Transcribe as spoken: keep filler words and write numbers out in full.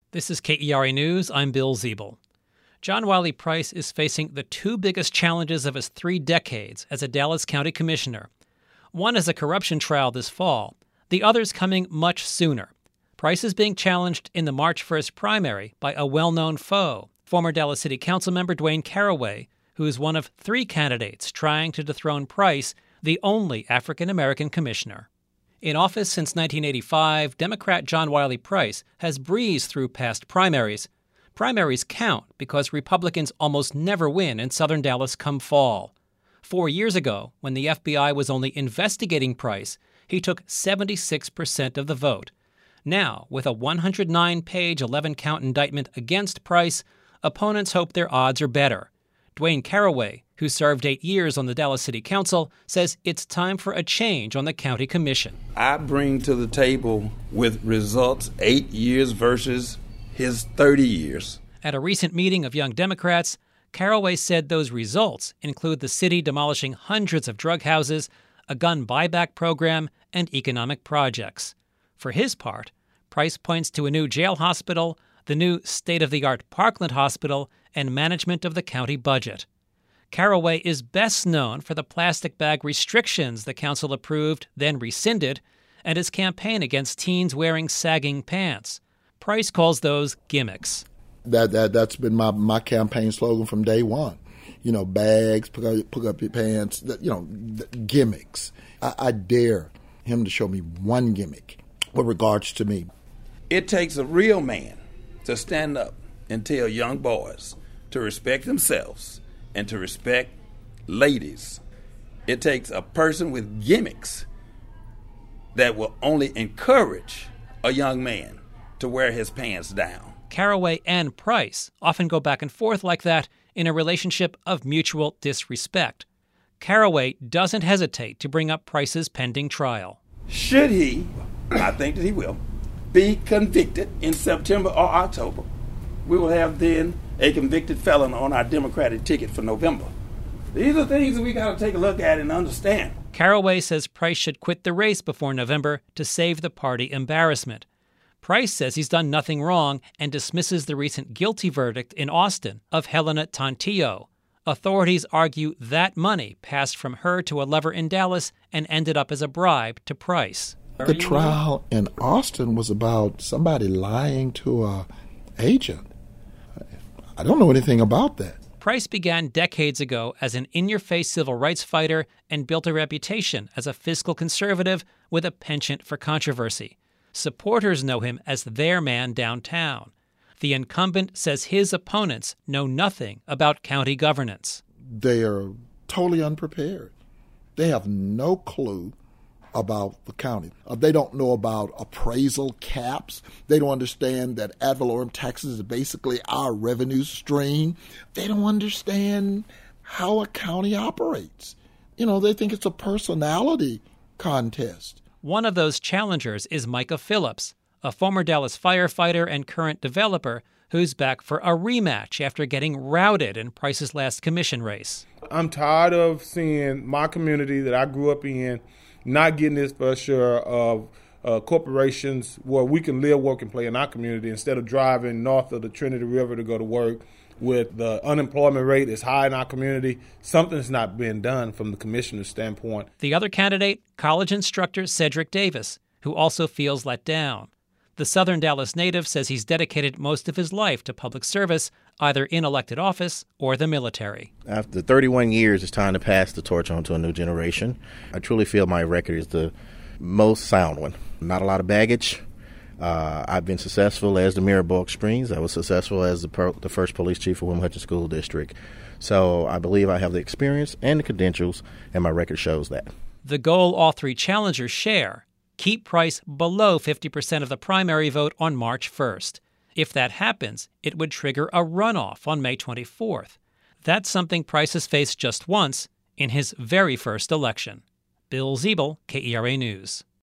This is K E R A News. I'm Bill Ziebel. John Wiley Price is facing the two biggest challenges of his three decades as a Dallas County Commissioner. One is a corruption trial this fall. The other's coming much sooner. Price is being challenged in the March first primary by a well-known foe, former Dallas City Council member Dwayne Caraway, who is one of three candidates trying to dethrone Price, the only African-American commissioner. In office since nineteen eighty-five, Democrat John Wiley Price has breezed through past primaries. Primaries count because Republicans almost never win in southern Dallas come fall. Four years ago, when the F B I was only investigating Price, he took seventy-six percent of the vote. Now, with a one hundred nine page, eleven count indictment against Price, opponents hope their odds are better. Dwayne Caraway, who served eight years on the Dallas City Council, says it's time for a change on the county commission. I bring to the table with results eight years versus his thirty years. At a recent meeting of Young Democrats, Caraway said those results include the city demolishing hundreds of drug houses, a gun buyback program, and economic projects. For his part, Price points to a new jail hospital, the new state-of-the-art Parkland Hospital, and management of the county budget. Caraway is best known for the plastic bag restrictions the council approved, then rescinded, and his campaign against teens wearing sagging pants. Price calls those gimmicks. That that that's been my, my campaign slogan from day one. You know, bags, pick up, pick up your pants. You know, gimmicks. I, I dare him to show me one gimmick with regards to me. It takes a real man to stand up and tell young boys to respect themselves and to respect ladies. It takes a person with gimmicks that will only encourage a young man to wear his pants down. Caraway and Price often go back and forth like that in a relationship of mutual disrespect. Caraway doesn't hesitate to bring up Price's pending trial. Should he, I think that he will, be convicted in September or October, we will have then a convicted felon on our Democratic ticket for November. These are things that we got to take a look at and understand. Caraway says Price should quit the race before November to save the party embarrassment. Price says he's done nothing wrong and dismisses the recent guilty verdict in Austin of Helena Tantillo. Authorities argue that money passed from her to a lover in Dallas and ended up as a bribe to Price. The trial in Austin was about somebody lying to a agent. I don't know anything about that. Price began decades ago as an in-your-face civil rights fighter and built a reputation as a fiscal conservative with a penchant for controversy. Supporters know him as their man downtown. The incumbent says his opponents know nothing about county governance. They are totally unprepared. They have no clue about the county. Uh, they don't know about appraisal caps. They don't understand that ad valorem taxes is basically our revenue stream. They don't understand how a county operates. You know, they think it's a personality contest. One of those challengers is Micah Phillips, a former Dallas firefighter and current developer who's back for a rematch after getting routed in Price's last commission race. I'm tired of seeing my community that I grew up in not getting this for sure of uh, corporations where we can live, work, and play in our community instead of driving north of the Trinity River to go to work. With the unemployment rate is high in our community, something's not being done from the commissioner's standpoint. The other candidate, college instructor Cedric Davis, who also feels let down. The Southern Dallas native says he's dedicated most of his life to public service, either in elected office or the military. After thirty-one years, it's time to pass the torch on to a new generation. I truly feel my record is the most sound one. Not a lot of baggage. Uh, I've been successful as the mayor of Bulk Springs. I was successful as the, per- the first police chief of William Hutchins School District. So I believe I have the experience and the credentials, and my record shows that. The goal all three challengers share: keep Price below fifty percent of the primary vote on March first. If that happens, it would trigger a runoff on May twenty-fourth. That's something Price has faced just once in his very first election. Bill Ziebel, K E R A News.